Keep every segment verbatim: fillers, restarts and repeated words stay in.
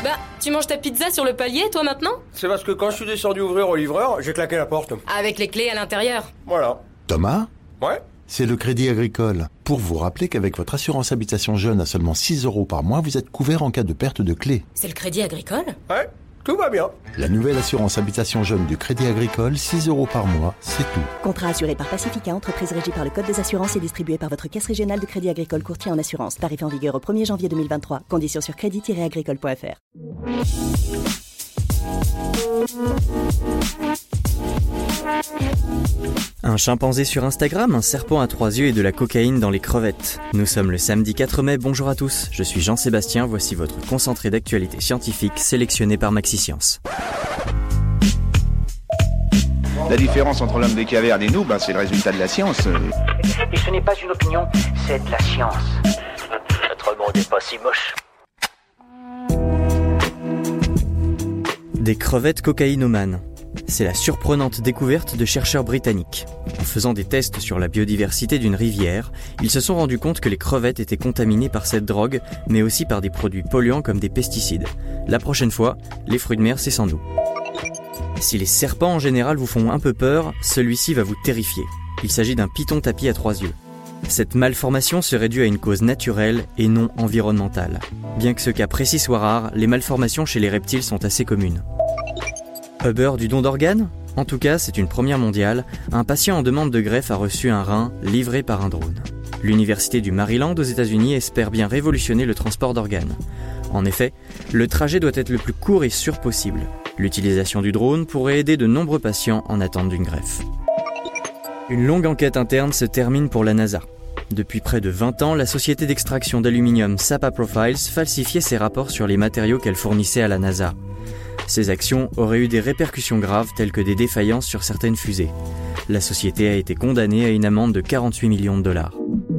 Bah, tu manges ta pizza sur le palier, toi, maintenant ? C'est parce que quand je suis descendu ouvrir au livreur, j'ai claqué la porte. Avec les clés à l'intérieur. Voilà. Thomas ? Ouais ? C'est le Crédit Agricole. Pour vous rappeler qu'avec votre assurance habitation jeune à seulement six euros par mois, vous êtes couvert en cas de perte de clé. C'est le Crédit Agricole ? Ouais, tout va bien. La nouvelle assurance habitation jeune du Crédit Agricole, six euros par mois, c'est tout. Contrat assuré par Pacifica, entreprise régie par le Code des assurances et distribué par votre caisse régionale de Crédit Agricole courtier en assurance. Tarif en vigueur au premier janvier deux mille vingt-trois. Conditions sur crédit tiret agricole point f r. Un chimpanzé sur Instagram, un serpent à trois yeux et de la cocaïne dans les crevettes. Nous sommes le samedi quatre mai, bonjour à tous. Je suis Jean-Sébastien, voici votre concentré d'actualité scientifique sélectionné par MaxiScience. La différence entre l'homme des cavernes et nous, ben, c'est le résultat de la science. Et ce n'est pas une opinion, c'est de la science. Notre monde n'est pas si moche. Des crevettes cocaïnomanes. C'est la surprenante découverte de chercheurs britanniques. En faisant des tests sur la biodiversité d'une rivière, ils se sont rendus compte que les crevettes étaient contaminées par cette drogue, mais aussi par des produits polluants comme des pesticides. La prochaine fois, les fruits de mer, c'est sans nous. Si les serpents en général vous font un peu peur, celui-ci va vous terrifier. Il s'agit d'un python tapi à trois yeux. Cette malformation serait due à une cause naturelle et non environnementale. Bien que ce cas précis soit rare, les malformations chez les reptiles sont assez communes. Uber du don d'organes ? En tout cas, c'est une première mondiale. Un patient en demande de greffe a reçu un rein livré par un drone. L'université du Maryland aux États-Unis espère bien révolutionner le transport d'organes. En effet, le trajet doit être le plus court et sûr possible. L'utilisation du drone pourrait aider de nombreux patients en attente d'une greffe. Une longue enquête interne se termine pour la NASA. Depuis près de vingt ans, la société d'extraction d'aluminium Sapa Profiles falsifiait ses rapports sur les matériaux qu'elle fournissait à la NASA. Ces actions auraient eu des répercussions graves telles que des défaillances sur certaines fusées. La société a été condamnée à une amende de quarante-huit millions de dollars.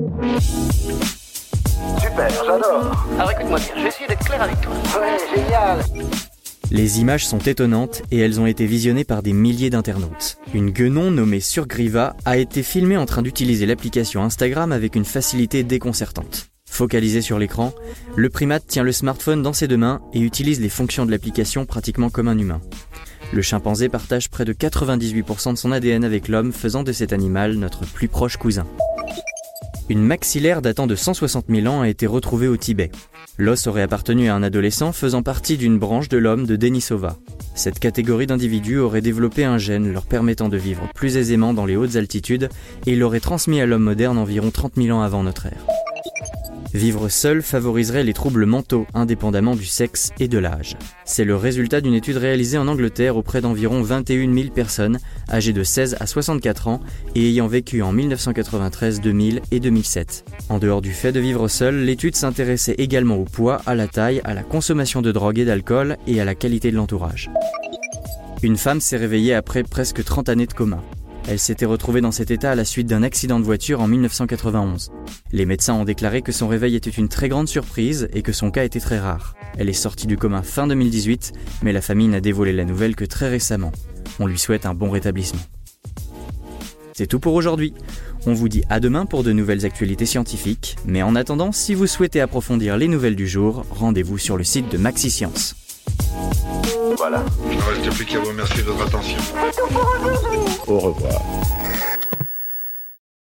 Super, j'adore. Alors écoute-moi bien, je vais essayer d'être clair avec toi. Ouais, génial. Les images sont étonnantes et elles ont été visionnées par des milliers d'internautes. Une guenon nommée Surgriva a été filmée en train d'utiliser l'application Instagram avec une facilité déconcertante. Focalisé sur l'écran, le primate tient le smartphone dans ses deux mains et utilise les fonctions de l'application pratiquement comme un humain. Le chimpanzé partage près de quatre-vingt-dix-huit pour cent de son A D N avec l'homme, faisant de cet animal notre plus proche cousin. Une maxillaire datant de cent soixante mille ans a été retrouvée au Tibet. L'os aurait appartenu à un adolescent faisant partie d'une branche de l'homme de Denisova. Cette catégorie d'individus aurait développé un gène leur permettant de vivre plus aisément dans les hautes altitudes et l'aurait transmis à l'homme moderne environ trente mille ans avant notre ère. Vivre seul favoriserait les troubles mentaux indépendamment du sexe et de l'âge. C'est le résultat d'une étude réalisée en Angleterre auprès d'environ vingt et une mille personnes âgées de seize à soixante-quatre ans et ayant vécu en mille neuf cent quatre-vingt-treize, deux mille et deux mille sept. En dehors du fait de vivre seul, l'étude s'intéressait également au poids, à la taille, à la consommation de drogue et d'alcool et à la qualité de l'entourage. Une femme s'est réveillée après presque trente années de coma. Elle s'était retrouvée dans cet état à la suite d'un accident de voiture en mille neuf cent quatre-vingt-onze. Les médecins ont déclaré que son réveil était une très grande surprise et que son cas était très rare. Elle est sortie du coma fin deux mille dix-huit, mais la famille n'a dévoilé la nouvelle que très récemment. On lui souhaite un bon rétablissement. C'est tout pour aujourd'hui. On vous dit à demain pour de nouvelles actualités scientifiques, mais en attendant, si vous souhaitez approfondir les nouvelles du jour, rendez-vous sur le site de MaxiScience. Voilà. Il ne reste plus qu'à vous remercier de votre attention. Au revoir.